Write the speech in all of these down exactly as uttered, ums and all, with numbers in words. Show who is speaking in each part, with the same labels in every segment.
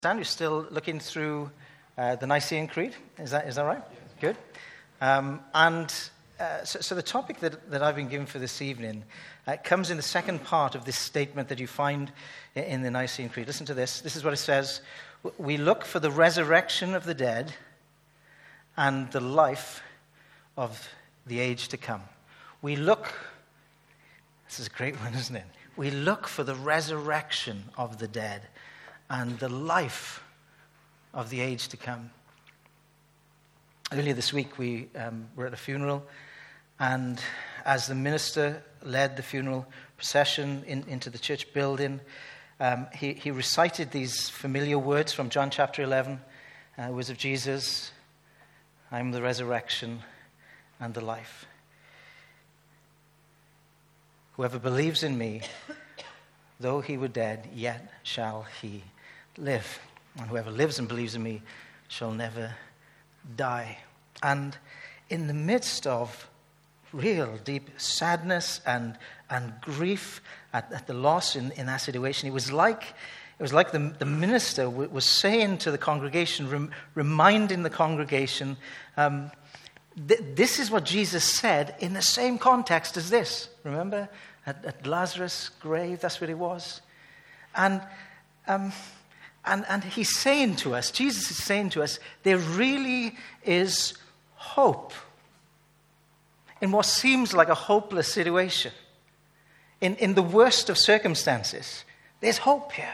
Speaker 1: Dan, you're still looking through uh, the Nicene Creed. Is that is that right? Yes. Good. Um, and uh, so, so the topic that, that I've been given for this evening uh, comes in the second part of this statement that you find in, in the Nicene Creed. Listen to this. This is what it says. We look for the resurrection of the dead and the life of the age to come. We look, this is a great one, isn't it? We look for the resurrection of the dead and the life of the age to come. Earlier this week, we um, were at a funeral, and as the minister led the funeral procession in, into the church building, um, he, he recited these familiar words from John chapter eleven, uh, words of Jesus, I am the resurrection and the life. Whoever believes in me, though he were dead, yet shall he live. And whoever lives and believes in me shall never die. And in the midst of real deep sadness and and grief at, at the loss in, in that situation, it was like it was like the, the minister w- was saying to the congregation, rem, reminding the congregation, um, th- this is what Jesus said in the same context as this. Remember, at, at Lazarus' grave, that's what it was. And um, And, and he's saying to us, Jesus is saying to us, there really is hope in what seems like a hopeless situation. In, in the worst of circumstances, there's hope here.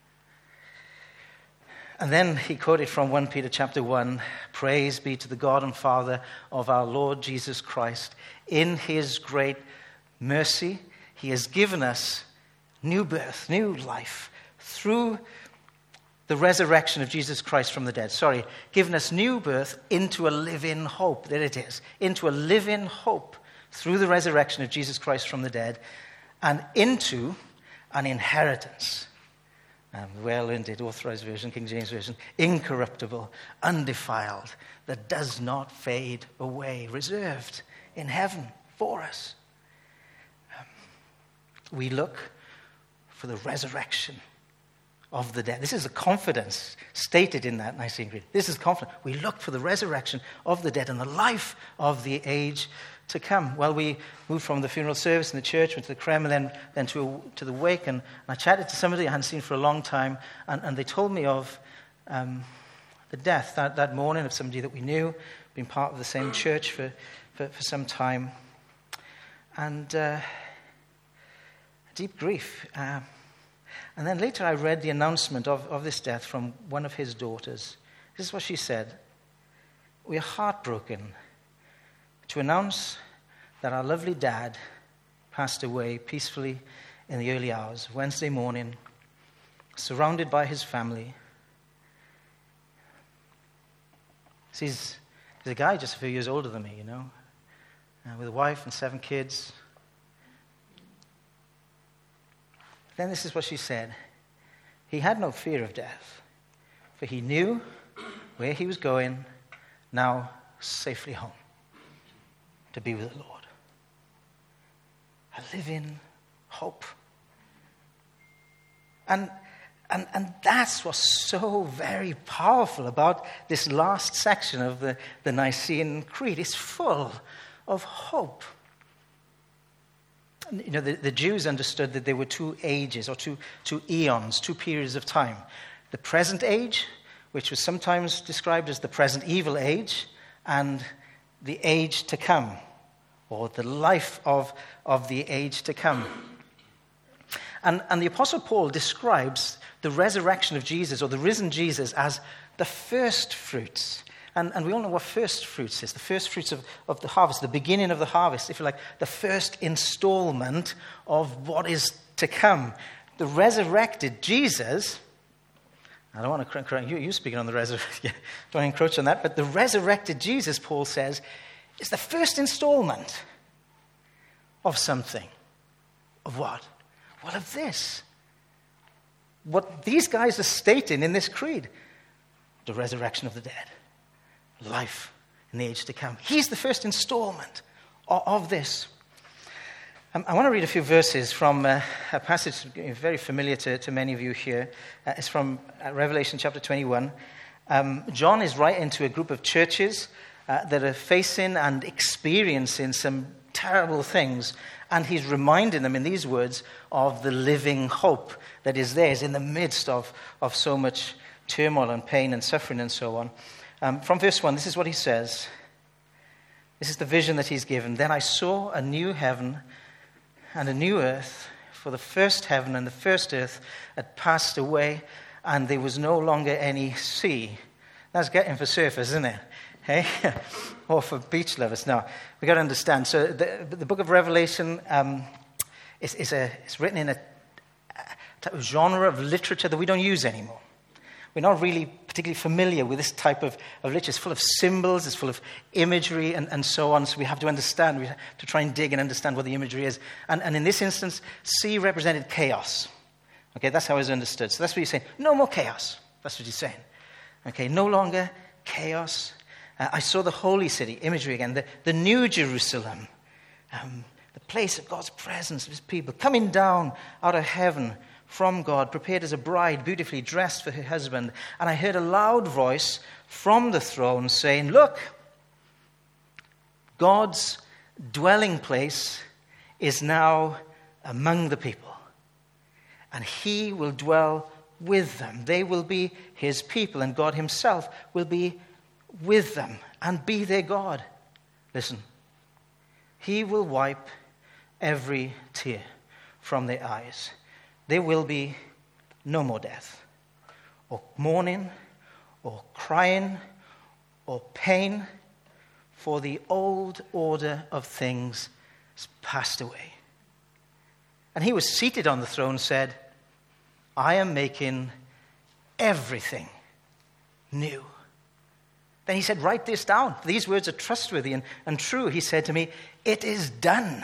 Speaker 1: And then he quoted from First Peter chapter one, praise be to the God and Father of our Lord Jesus Christ. In his great mercy, he has given us new birth, new life through the resurrection of Jesus Christ from the dead. Sorry, given us new birth into a living hope. There it is. Into a living hope through the resurrection of Jesus Christ from the dead and into an inheritance. Um, well ended, Authorized Version, King James Version. Incorruptible, undefiled, that does not fade away. Reserved in heaven for us. Um, we look for the resurrection of the dead. This is the confidence stated in that Nicene Creed. This is confidence. We look for the resurrection of the dead and the life of the age to come. Well, we moved from the funeral service in the church, went to the creme, and then, then to, a, to the wake, and, and I chatted to somebody I hadn't seen for a long time, and, and they told me of um, the death that, that morning of somebody that we knew, been part of the same church for, for, for some time, and uh, deep grief. Uh, And then later I read the announcement of, of this death from one of his daughters. This is what she said. We are heartbroken to announce that our lovely dad passed away peacefully in the early hours of Wednesday morning, surrounded by his family. See, he's, he's a guy just a few years older than me, you know, uh, with a wife and seven kids. Then this is what she said. He had no fear of death, for he knew where he was going, now safely home, to be with the Lord. A living hope. And, and, and that's what's so very powerful about this last section of the, the Nicene Creed. It's full of hope. You know, the, the Jews understood that there were two ages, or two, two eons, two periods of time. The present age, which was sometimes described as the present evil age, and the age to come, or the life of, of the age to come. And, and the Apostle Paul describes the resurrection of Jesus, or the risen Jesus, as the first fruits. And, and we all know what first fruits is. The first fruits of, of the harvest, the beginning of the harvest, if you like, the first installment of what is to come. The resurrected Jesus, I don't want to correct you, you speaking on the resurrection, don't encroach on that, but the resurrected Jesus, Paul says, is the first installment of something. Of what? Well, of this. What these guys are stating in this creed, the resurrection of the dead. Life in the age to come. He's the first installment of, of this. Um, I want to read a few verses from uh, a passage very familiar to, to many of you here. Uh, it's from uh, Revelation chapter twenty-one. Um, John is writing to a group of churches uh, that are facing and experiencing some terrible things, and he's reminding them in these words of the living hope that is theirs in the midst of, of so much turmoil and pain and suffering and so on. Um, from verse one, this is what he says. This is the vision that he's given. Then I saw a new heaven and a new earth, for the first heaven and the first earth had passed away, and there was no longer any sea. That's getting for surfers, isn't it? Hey? Or for beach lovers. Now, we've got to understand. So the, the book of Revelation um, is, is, a, is written in a, a type of genre of literature that we don't use anymore. We're not really particularly familiar with this type of, of literature. It's full of symbols, it's full of imagery, and, and so on. So we have to understand, we have to try and dig and understand what the imagery is. And, and in this instance, sea represented chaos. Okay, that's how it's understood. So that's what he's saying. No more chaos. That's what he's saying. Okay, no longer chaos. Uh, I saw the holy city, imagery again, the, the new Jerusalem, um, the place of God's presence, of his people, coming down out of heaven from God, prepared as a bride, beautifully dressed for her husband. And I heard a loud voice from the throne saying, look, God's dwelling place is now among the people, and he will dwell with them. They will be his people, and God himself will be with them and be their God. Listen, he will wipe every tear from their eyes. There will be no more death, or mourning, or crying, or pain, for the old order of things has passed away. And he was seated on the throne and said, I am making everything new. Then he said, write this down. These words are trustworthy and, and true. He said to me, it is done.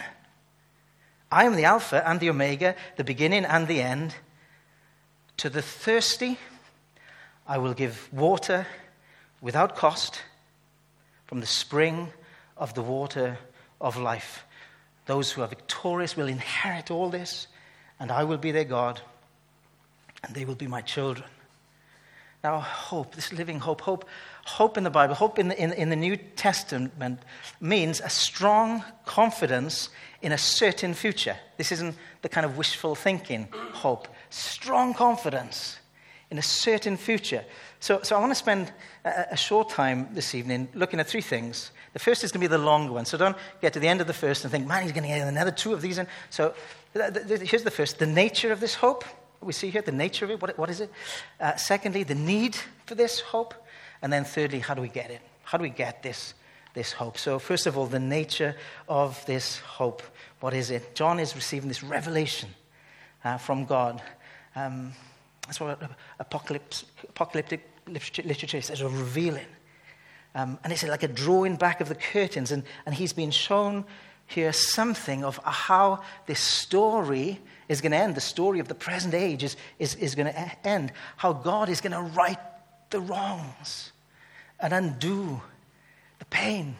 Speaker 1: I am the Alpha and the Omega, the beginning and the end. To the thirsty, I will give water without cost from the spring of the water of life. Those who are victorious will inherit all this, and I will be their God, and they will be my children. Now, hope, this living hope, hope, hope in the Bible, hope in the, in, in the New Testament means a strong confidence in a certain future. This isn't the kind of wishful thinking hope. Strong confidence in a certain future. So, so I want to spend a, a short time this evening looking at three things. The first is going to be the longer one. So don't get to the end of the first and think, man, he's going to get another two of these in. So th- th- here's the first, the nature of this hope. We see here the nature of it. What, what is it? Uh, secondly, the need for this hope. And then thirdly, how do we get it? How do we get this, this hope? So first of all, the nature of this hope. What is it? John is receiving this revelation uh, from God. Um, that's what apocalypse, apocalyptic literature says, a revealing. Um, and it's like a drawing back of the curtains. And, and he's been shown here something of how this story is going to end. The story of the present age is, is, is going to end. How God is going to right the wrongs and undo the pain.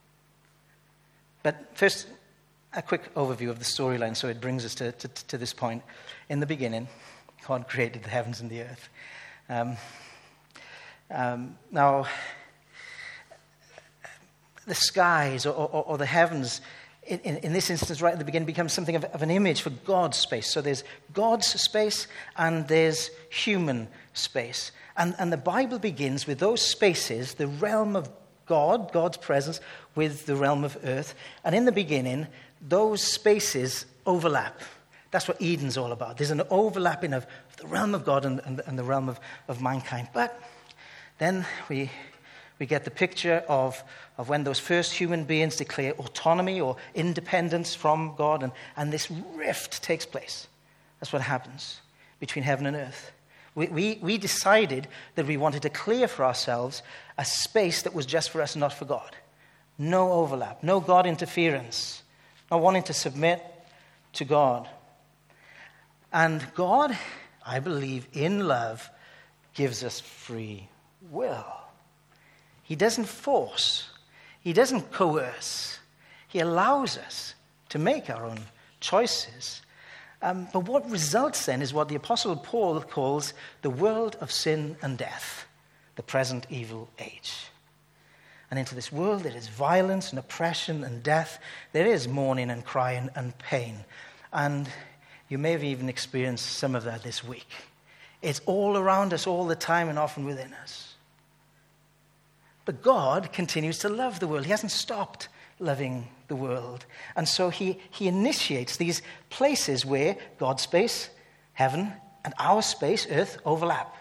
Speaker 1: But first, a quick overview of the storyline so it brings us to, to, to this point. In the beginning, God created the heavens and the earth. Um, um, now, the skies or, or, or the heavens, in, in, in this instance, right at the beginning, becomes something of, of an image for God's space. So there's God's space and there's human space. And, and the Bible begins with those spaces, the realm of God, God's presence, with the realm of earth. And in the beginning, those spaces overlap. That's what Eden's all about. There's an overlapping of the realm of God and, and, and the realm of, of mankind. But then we we get the picture of, of when those first human beings declare autonomy or independence from God, and, and this rift takes place. That's what happens between heaven and earth. We, we, we decided that we wanted to clear for ourselves a space that was just for us, not for God. No overlap, no God interference, not wanting to submit to God. And God, I believe, in love, gives us free will. He doesn't force. He doesn't coerce. He allows us to make our own choices. Um, but what results then is what the Apostle Paul calls the world of sin and death, the present evil age. And into this world there is violence and oppression and death. There is mourning and crying and pain. And you may have even experienced some of that this week. It's all around us all the time and often within us. But God continues to love the world. He hasn't stopped loving the world. And so he, he initiates these places where God's space, heaven, and our space, earth, overlap.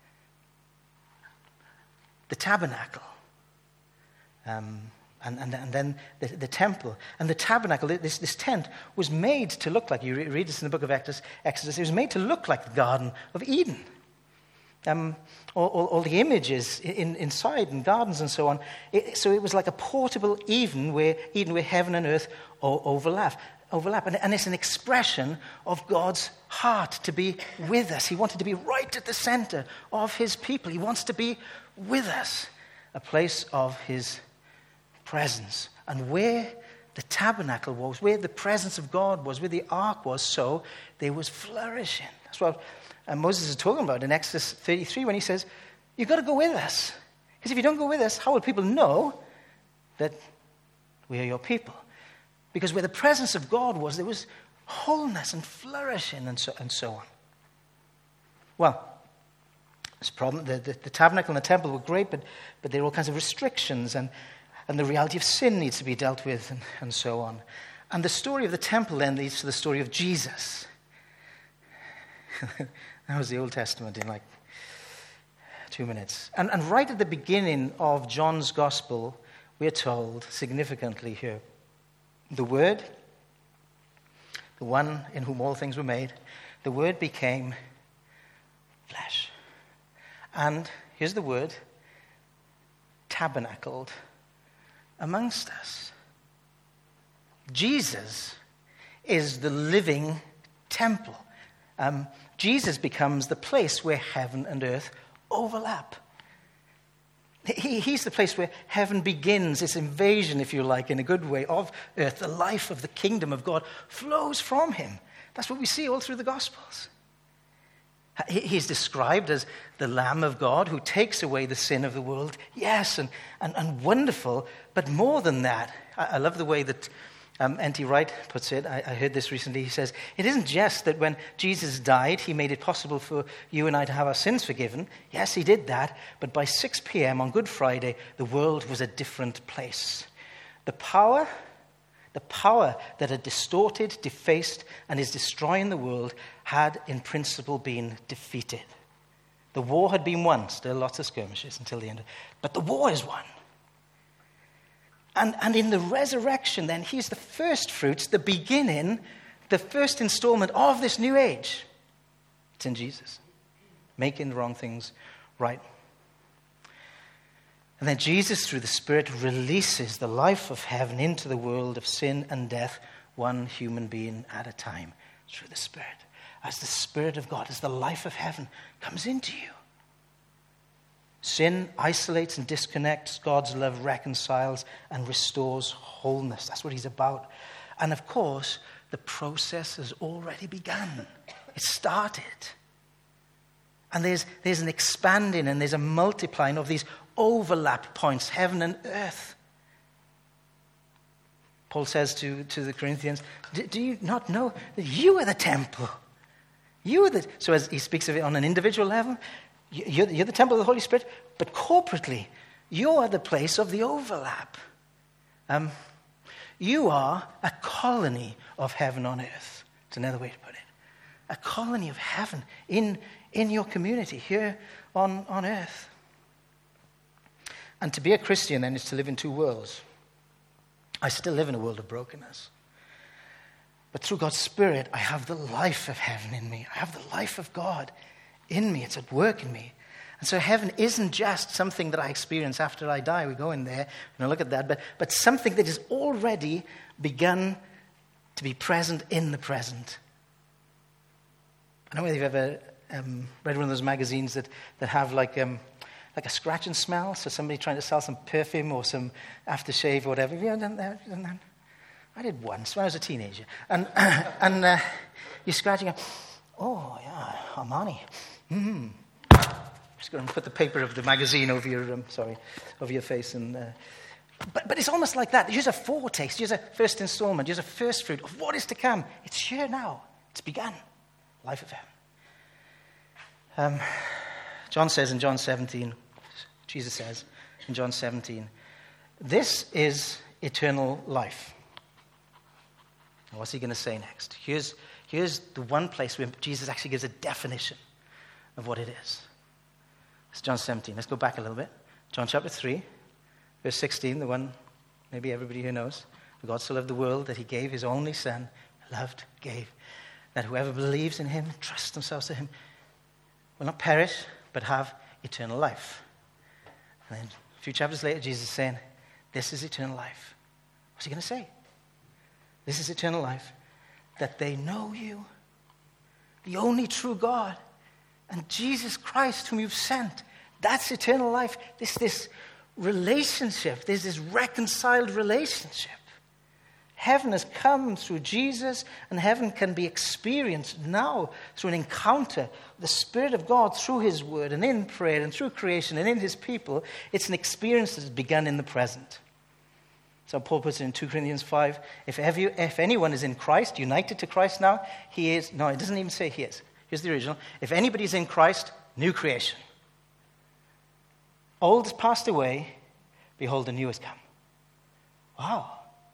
Speaker 1: The tabernacle. Um, and, and, and then the, the temple. And the tabernacle, this, this tent, was made to look like, you read this in the book of Exodus, Exodus it was made to look like the Garden of Eden. Um, all, all, all the images in, inside and gardens and so on. It, so it was like a portable Eden where, Eden where heaven and earth overlap. overlap. And, and it's an expression of God's heart to be with us. He wanted to be right at the center of his people. He wants to be with us, a place of his presence. And where the tabernacle was, where the presence of God was, where the ark was, so there was flourishing. That's what and Moses is talking about in Exodus thirty-three when he says, you've got to go with us. Because if you don't go with us, how will people know that we are your people? Because where the presence of God was, there was wholeness and flourishing and so, and so on. Well, this problem, the, the, the tabernacle and the temple were great, but, but there are all kinds of restrictions, and, and the reality of sin needs to be dealt with, and, and so on. And the story of the temple then leads to the story of Jesus. That was the Old Testament in like two minutes. And, and right at the beginning of John's Gospel, we are told significantly here, the Word, the one in whom all things were made, the Word became flesh. And here's the word, tabernacled amongst us. Jesus is the living temple. Um, Jesus becomes the place where heaven and earth overlap. He, he's the place where heaven begins, its invasion, if you like, in a good way, of earth. The life of the kingdom of God flows from him. That's what we see all through the Gospels. He's described as the Lamb of God who takes away the sin of the world. Yes, and, and, and wonderful, but more than that. I, I love the way that um, N T Wright puts it. I, I heard this recently. He says, it isn't just that when Jesus died, he made it possible for you and I to have our sins forgiven. Yes, he did that, but by six p.m. on Good Friday, the world was a different place. The power... The power that had distorted, defaced, and is destroying the world had in principle been defeated. The war had been won. Still lots of skirmishes until the end. But the war is won. And, and in the resurrection then, he's the first fruits, the beginning, the first installment of this new age. It's in Jesus. Making the wrong things right. And then Jesus, through the Spirit, releases the life of heaven into the world of sin and death, one human being at a time, through the Spirit. As the Spirit of God, as the life of heaven comes into you. Sin isolates and disconnects. God's love reconciles and restores wholeness. That's what he's about. And of course, the process has already begun. It started. And there's, there's an expanding and there's a multiplying of these overlap points, heaven and earth. Paul says to, to the Corinthians, do, do you not know that you are the temple? You are the, so as he speaks of it on an individual level, you're, you're the temple of the Holy Spirit, but corporately, you are the place of the overlap. Um, you are a colony of heaven on earth. It's another way to put it. A colony of heaven in, in your community here on, on earth. And to be a Christian, then, is to live in two worlds. I still live in a world of brokenness. But through God's Spirit, I have the life of heaven in me. I have the life of God in me. It's at work in me. And so heaven isn't just something that I experience after I die. We go in there and I look at that. But, but something that has already begun to be present in the present. I don't know whether you've ever um, read one of those magazines that, that have like... Um, like a scratch and smell, so somebody trying to sell some perfume or some aftershave or whatever. Have you ever done that? Done that? I did once when I was a teenager. And and uh, you're scratching up. Oh, yeah, Armani. Mm-hmm. Just going to put the paper of the magazine over your, um, sorry, over your face. And uh, but, but it's almost like that. Here's a foretaste. Here's a first installment. Here's a first fruit of what is to come. It's here now. It's begun. Life of heaven. Um, John says in John seventeen, Jesus says in John seventeen, this is eternal life. Now, what's he going to say next? Here's, here's the one place where Jesus actually gives a definition of what it is. It's John seventeen. Let's go back a little bit. John chapter three, verse sixteen, the one maybe everybody here knows. For God so loved the world that he gave his only son, loved, gave, that whoever believes in him, trusts themselves to him, will not perish, but have eternal life. And then a few chapters later, Jesus is saying, this is eternal life. What's he going to say? This is eternal life, that they know you, the only true God, and Jesus Christ whom you've sent. That's eternal life. This, this relationship, there's this reconciled relationship. Heaven has come through Jesus, and heaven can be experienced now through an encounter with the Spirit of God through his word and in prayer and through creation and in his people. It's an experience that has begun in the present. So Paul puts it in two Corinthians five, if, every, if anyone is in Christ, united to Christ now, he is, no, it doesn't even say he is. Here's the original. If anybody is in Christ, new creation. Old has passed away, behold, the new has come. Wow.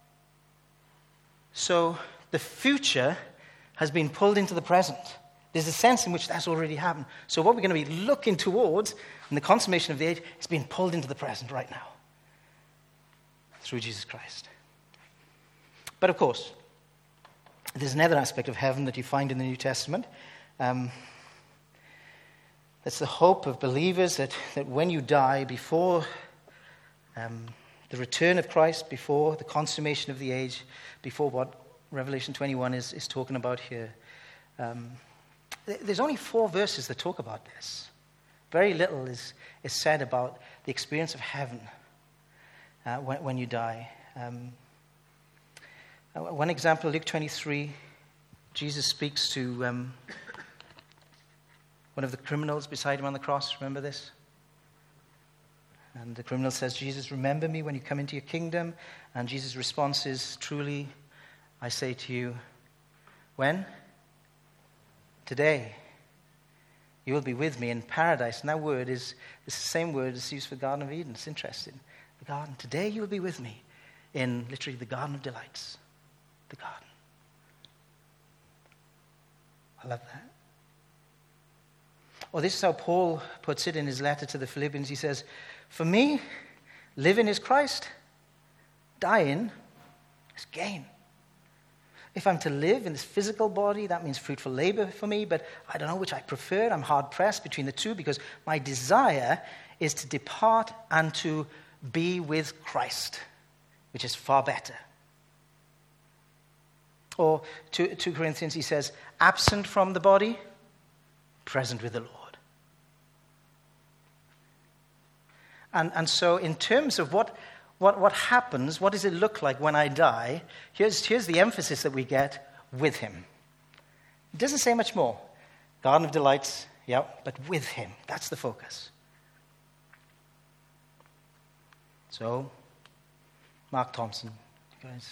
Speaker 1: So the future has been pulled into the present. There's a sense in which that's already happened. So what we're going to be looking towards in the consummation of the age is being pulled into the present right now through Jesus Christ. But of course, there's another aspect of heaven that you find in the New Testament. Um, that's the hope of believers that, that when you die, before um, the return of Christ, before the consummation of the age, before what Revelation twenty-one is, is talking about here. Um, there's only four verses that talk about this. Very little is, is said about the experience of heaven uh, when, when you die. Um, uh, one example, Luke twenty-three, Jesus speaks to um, one of the criminals beside him on the cross. Remember this? And the criminal says, Jesus, remember me when you come into your kingdom. And Jesus' response is, truly, I say to you, when? Today. You will be with me in paradise. And that word is, is the same word that's used for the Garden of Eden. It's interesting. The garden. Today you will be with me in literally the Garden of Delights. The garden. I love that. Well, this is how Paul puts it in his letter to the Philippians. He says, for me, living is Christ. Dying is gain. If I'm to live in this physical body, that means fruitful labor for me, but I don't know which I prefer. I'm hard-pressed between the two because my desire is to depart and to be with Christ, which is far better. Or two Corinthians, he says, absent from the body, present with the Lord. And, and so in terms of what, what, what happens, what does it look like when I die, here's, here's the emphasis that we get, with him. It doesn't say much more. Garden of Delights, yeah, but with him. That's the focus. So, Mark Thompson, you guys.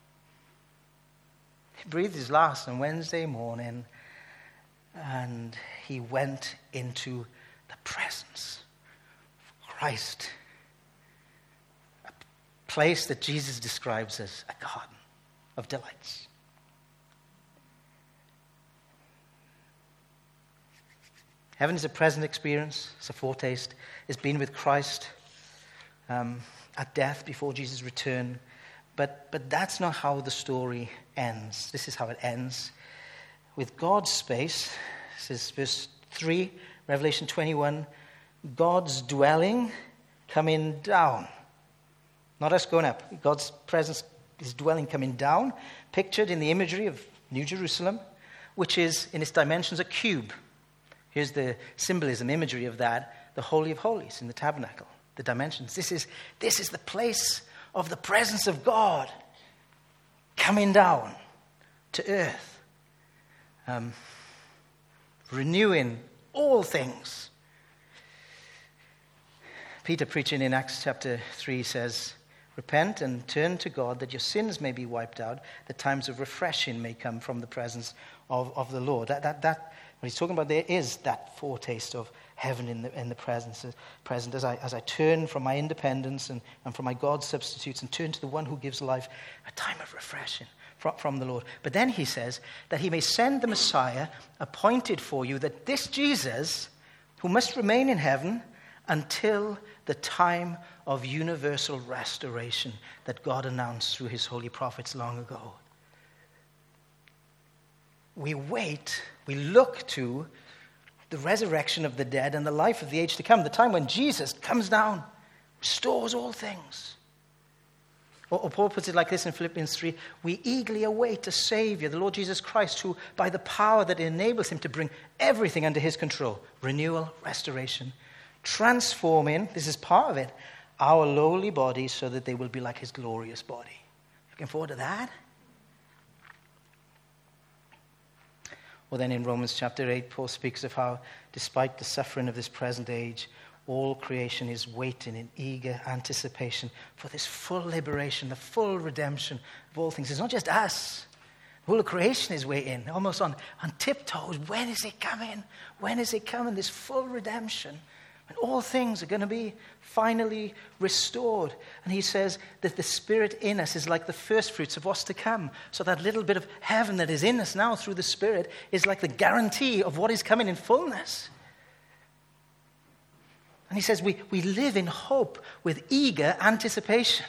Speaker 1: He breathed his last on Wednesday morning, and he went into the presence Christ, a place that Jesus describes as a garden of delights. Heaven is a present experience, it's a foretaste. It's been with Christ um, at death before Jesus' return. But, but that's not how the story ends. This is how it ends. With God's space, this is verse three, Revelation twenty-one, God's dwelling coming down. Not us going up. God's presence, his dwelling coming down, pictured in the imagery of New Jerusalem, which is, in its dimensions, a cube. Here's the symbolism, imagery of that, the Holy of Holies in the tabernacle, the dimensions. This is, this is the place of the presence of God. coming down to earth, um, renewing all things. Peter, preaching in Acts chapter three, says, repent and turn to God that your sins may be wiped out, that times of refreshing may come from the presence of, of the Lord. That, that, that, what he's talking about there is that foretaste of heaven in the, in the presence, present as I, as I turn from my independence and, and from my God substitutes and turn to the one who gives life, a time of refreshing from, from the Lord. But then he says that he may send the Messiah appointed for you, that this Jesus, who must remain in heaven until the time of universal restoration that God announced through his holy prophets long ago. We wait, we look to the resurrection of the dead and the life of the age to come, the time when Jesus comes down, restores all things. Or, or Paul puts it like this in Philippians three, we eagerly await a Savior, the Lord Jesus Christ, who by the power that enables him to bring everything under his control, renewal, restoration, transforming, this is part of it, our lowly bodies so that they will be like his glorious body. Looking forward to that? Well, then in Romans chapter eight, Paul speaks of how, despite the suffering of this present age, all creation is waiting in eager anticipation for this full liberation, the full redemption of all things. It's not just us. The whole of creation is waiting, almost on, on tiptoes. When is it coming? When is it coming? This full redemption. And all things are going to be finally restored. And he says that the Spirit in us is like the first fruits of what's to come. So that little bit of heaven that is in us now through the Spirit is like the guarantee of what is coming in fullness. And he says we, we live in hope with eager anticipation.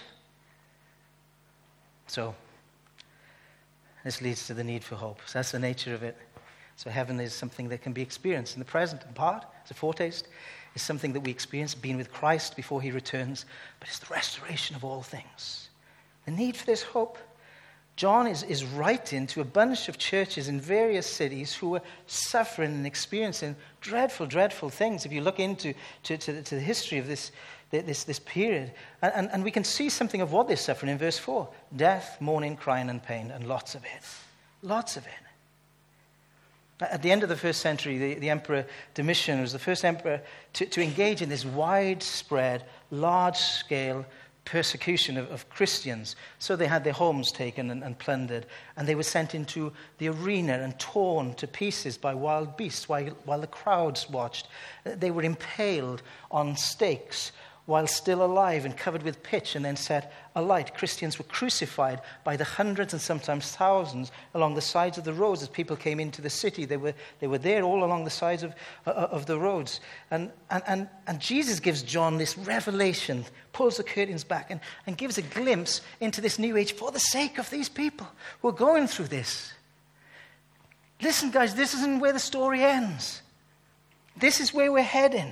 Speaker 1: So this leads to the need for hope. So that's the nature of it. So heaven is something that can be experienced in the present in part, as a foretaste. It's something that we experience being with Christ before he returns, but it's the restoration of all things. The need for this hope. John is, is writing to a bunch of churches in various cities who are suffering and experiencing dreadful, dreadful things. If you look into to, to, to the history of this, this, this period, and, and, and we can see something of what they're suffering in verse four. Death, mourning, crying, and pain, and lots of it. Lots of it. At the end of the first century, the, the Emperor Domitian was the first emperor to, to engage in this widespread, large-scale persecution of, of Christians. So they had their homes taken and, and plundered, and they were sent into the arena and torn to pieces by wild beasts while, while the crowds watched. They were impaled on stakes while still alive and covered with pitch and then set alight. Christians were crucified by the hundreds and sometimes thousands along the sides of the roads as people came into the city. They were they were there all along the sides of uh, of the roads. And, and, and, and Jesus gives John this revelation, pulls the curtains back and, and gives a glimpse into this new age for the sake of these people who are going through this. Listen, guys, this isn't where the story ends. This is where we're heading.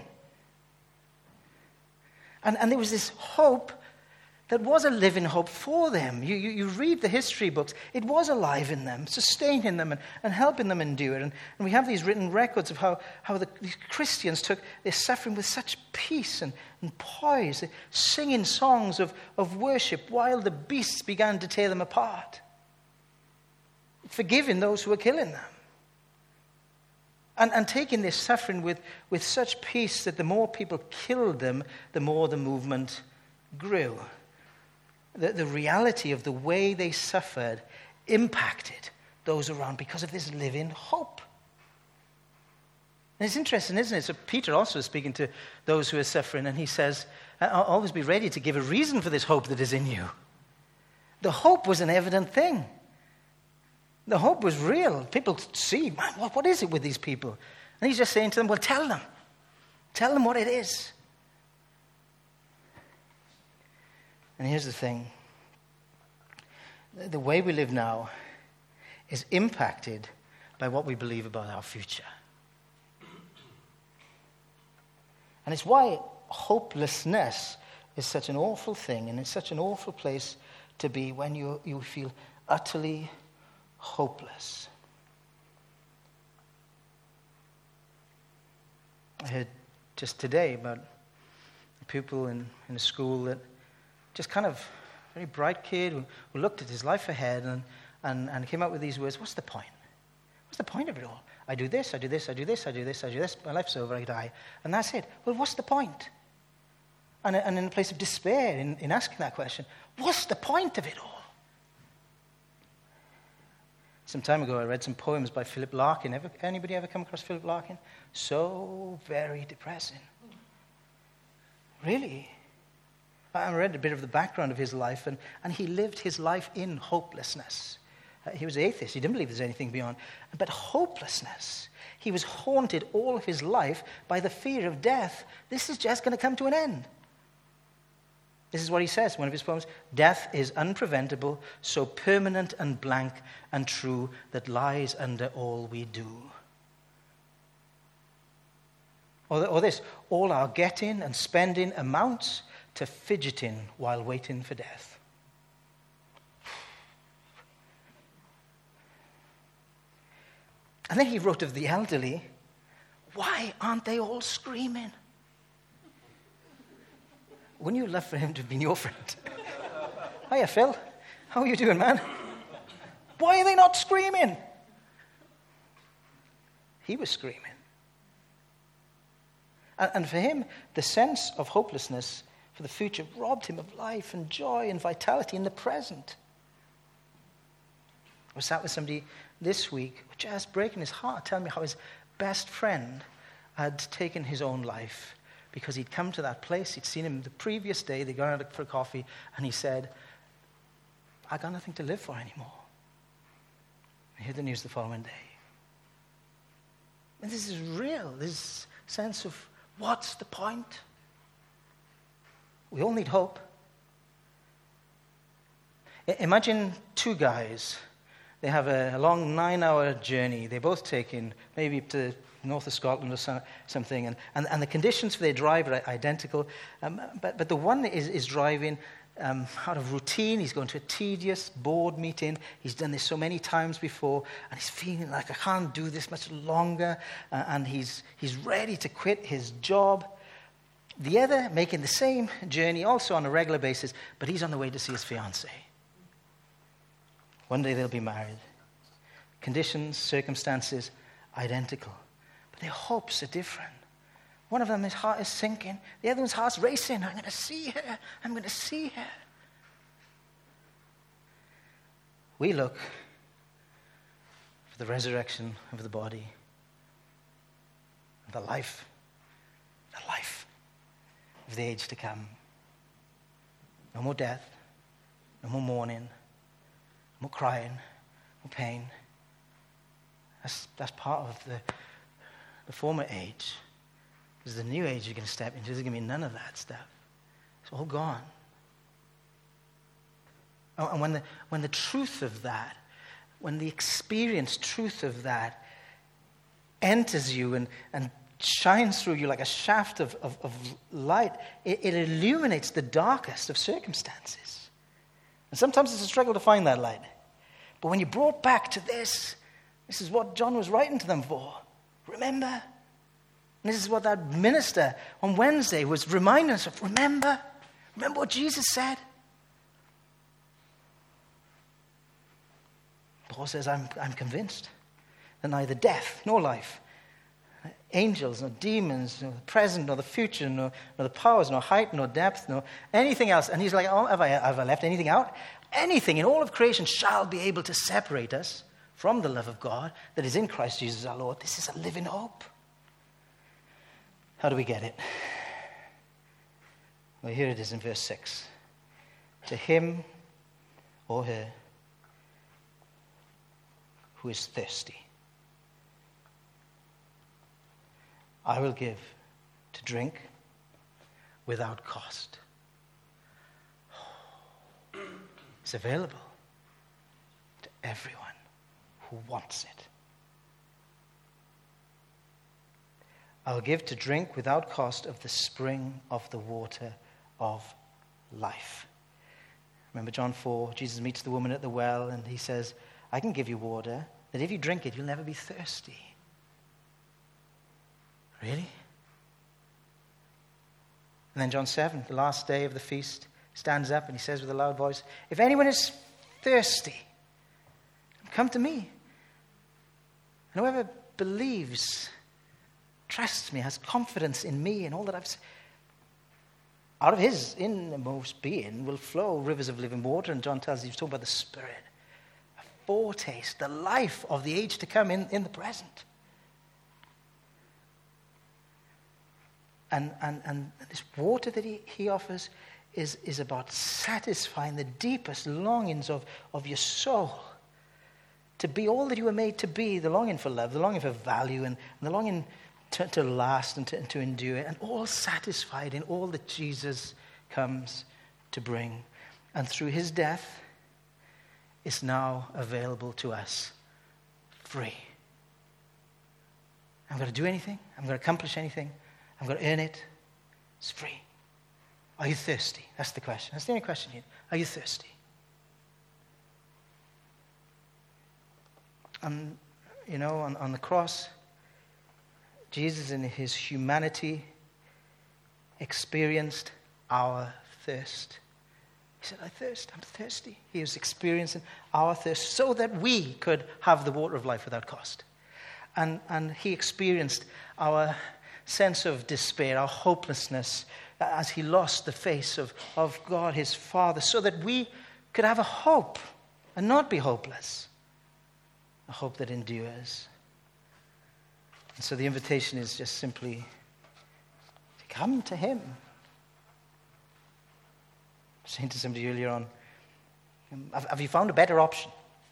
Speaker 1: And, and there was this hope that was a living hope for them. You, you, you read the history books. It was alive in them, sustaining them and, and helping them endure. And, and we have these written records of how, how the, these Christians took their suffering with such peace and, and poise, singing songs of, of worship while the beasts began to tear them apart, forgiving those who were killing them. And, and taking this suffering with, with such peace that the more people killed them, the more the movement grew. The, the reality of the way they suffered impacted those around because of this living hope. And it's interesting, isn't it? So Peter also is speaking to those who are suffering, and he says, I'll always be ready to give a reason for this hope that is in you. The hope was an evident thing. The hope was real. People see, man, what, what is it with these people? And he's just saying to them, well, tell them. Tell them what it is. And here's the thing. The way we live now is impacted by what we believe about our future. And it's why hopelessness is such an awful thing, and it's such an awful place to be when you, you feel utterly hopeless. I heard just today about a pupil in, in a school that just kind of very bright kid who, who looked at his life ahead and, and, and came up with these words, what's the point? What's the point of it all? I do this, I do this, I do this, I do this, I do this, my life's over, I die. And that's it. Well, what's the point? And, and in a place of despair in, in asking that question, what's the point of it all? Some time ago, I read some poems by Philip Larkin. Ever, anybody ever come across Philip Larkin? So very depressing. Really? I read a bit of the background of his life, and, and he lived his life in hopelessness. Uh, he was atheist. He didn't believe there's anything beyond. But hopelessness. He was haunted all of his life by the fear of death. This is just going to come to an end. This is what he says in one of his poems. Death is unpreventable, so permanent and blank and true that lies under all we do. Or, or this, all our getting and spending amounts to fidgeting while waiting for death. And then he wrote of the elderly, why aren't they all screaming? Wouldn't you love for him to have been your friend? Hiya, Phil. How are you doing, man? Why are they not screaming? He was screaming. And, and for him, the sense of hopelessness for the future robbed him of life and joy and vitality in the present. I sat with somebody this week, just breaking his heart, telling me how his best friend had taken his own life because he'd come to that place. He'd seen him the previous day. They'd gone out for coffee, and he said, I got nothing to live for anymore. I heard the news the following day. And this is real, this sense of what's the point? We all need hope. I- imagine two guys. They have a, a long nine-hour journey. They're both taking maybe to north of Scotland or so, something, and, and, and the conditions for their drive are identical. Um, but, but the one is, is driving um, out of routine. He's going to a tedious board meeting. He's done this so many times before, and he's feeling like, I can't do this much longer, uh, and he's he's ready to quit his job. The other making the same journey, also on a regular basis, but he's on the way to see his fiancée. One day they'll be married. Conditions, circumstances, identical. But their hopes are different. One of them, his heart is sinking. The other one's heart's racing. I'm going to see her. I'm going to see her. We look for the resurrection of the body, the life, the life of the age to come. No more death, no more mourning, no more crying, no pain. That's, that's part of the, the former age. Because the new age you're going to step into, there's going to be none of that stuff. It's all gone. Oh, and when the, when the truth of that, when the experienced truth of that enters you and, and shines through you like a shaft of, of, of light, it, it illuminates the darkest of circumstances. And sometimes it's a struggle to find that light. But when you're brought back to this, this is what John was writing to them for. Remember? And this is what that minister on Wednesday was reminding us of. Remember? Remember what Jesus said? Paul says, I'm, I'm convinced that neither death nor life, angels nor demons, nor the present nor the future, nor, nor the powers, nor height, nor depth, nor anything else. And he's like, oh, have I, have I left anything out? Anything in all of creation shall be able to separate us from the love of God that is in Christ Jesus our Lord. This is a living hope. How do we get it? Well, here it is in verse six. To him or her who is thirsty, I will give to drink without cost. It's available to everyone who wants it. I will give to drink without cost of the spring of the water of life. Remember John four, Jesus meets the woman at the well and he says, I can give you water that if you drink it, you'll never be thirsty. Really? And then John seven, the last day of the feast, stands up and he says with a loud voice, if anyone is thirsty, come to me. And whoever believes, trusts me, has confidence in me and all that I've said, out of his innermost being will flow rivers of living water. And John tells us, he's talking about the Spirit. A foretaste, the life of the age to come in, in the present. And, and, and this water that he, he offers is, is about satisfying the deepest longings of, of your soul. To be all that you were made to be, the longing for love, the longing for value, and, and the longing to, to last and to, and to endure, and all satisfied in all that Jesus comes to bring. And through his death, it's now available to us free. I'm going to do anything. I'm going to accomplish anything. I'm going to earn it. It's free. Are you thirsty? That's the question. That's the only question here. Are you thirsty? And, you know, on, on the cross, Jesus in his humanity experienced our thirst. He said, I thirst, I'm thirsty. He was experiencing our thirst so that we could have the water of life without cost. And, and he experienced our sense of despair, our hopelessness, as he lost the face of, of God, his Father, so that we could have a hope and not be hopeless. A hope that endures. And so the invitation is just simply to come to him. I was saying to somebody earlier on, have, have you found a better option?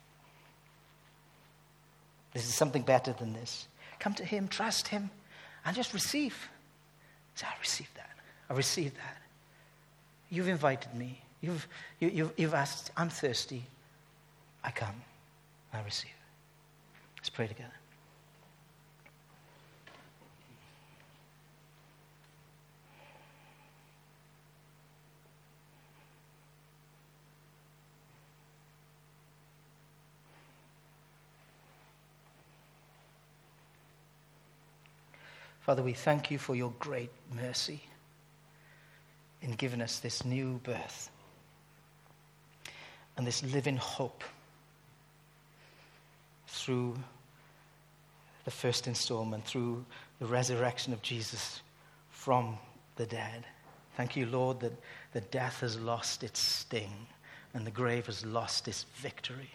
Speaker 1: This is something better than this. Come to him, trust him, and just receive. Say, I received that. I received that. You've invited me. You've, you, you've, you've asked, I'm thirsty. I come. I receive. Let's pray together. Father, we thank you for your great mercy in giving us this new birth and this living hope through the first installment, through the resurrection of Jesus from the dead. Thank you, Lord, that, that death has lost its sting and the grave has lost its victory.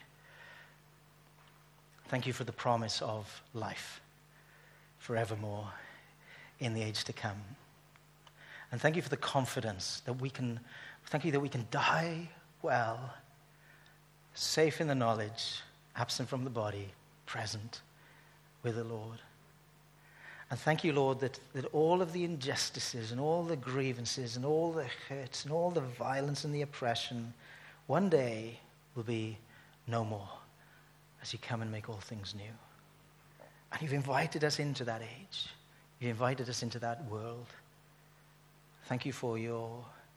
Speaker 1: Thank you for the promise of life forevermore in the age to come. And thank you for the confidence that we can, thank you that we can die well, safe in the knowledge, absent from the body, present with the Lord. And thank you, Lord, that, that all of the injustices and all the grievances and all the hurts and all the violence and the oppression one day will be no more as you come and make all things new. And you've invited us into that age. You've invited us into that world. Thank you for your,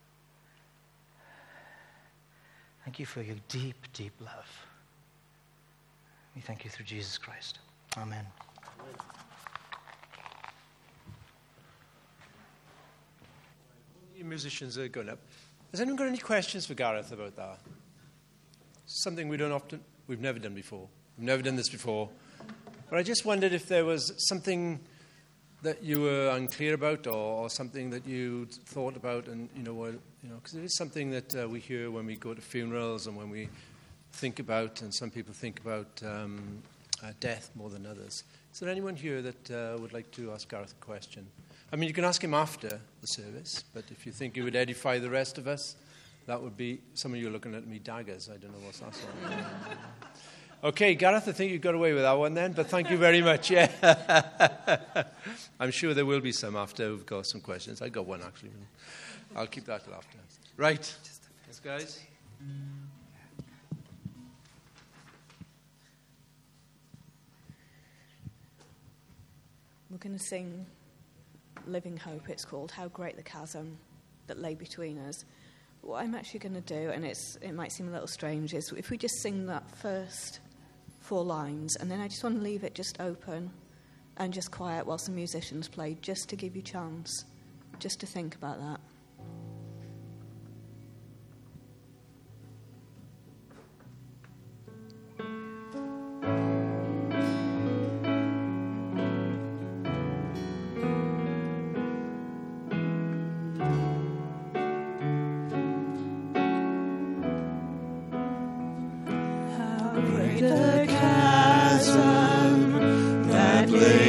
Speaker 1: thank you for your deep, deep love. We thank you through Jesus Christ. Amen.
Speaker 2: You musicians are going up. Has anyone got any questions for Gareth about that? Something we don't often, we've never done before. We've never done this before. But I just wondered if there was something that you were unclear about, or, or something that you thought about, and you know, well, you know, because it is something that uh, we hear when we go to funerals and when we think about, and some people think about um, uh, death more than others. Is there anyone here that uh, would like to ask Gareth a question? I mean, you can ask him after the service, but if you think it would edify the rest of us, that would be. Some of you are looking at me daggers. I don't know what's that one. Okay, Gareth, I think you got away with that one then, but thank you very much. Yeah, I'm sure there will be some after we've got some questions. I got one, actually. I'll keep that till after. Right. Yes, guys.
Speaker 3: We're going to sing Living Hope, it's called, How Great the Chasm That Lay Between Us. But what I'm actually going to do, and it's it might seem a little strange, is if we just sing that first four lines, and then I just want to leave it just open and just quiet whilst the musicians play, just to give you a chance, just to think about that.
Speaker 4: the chasm that lay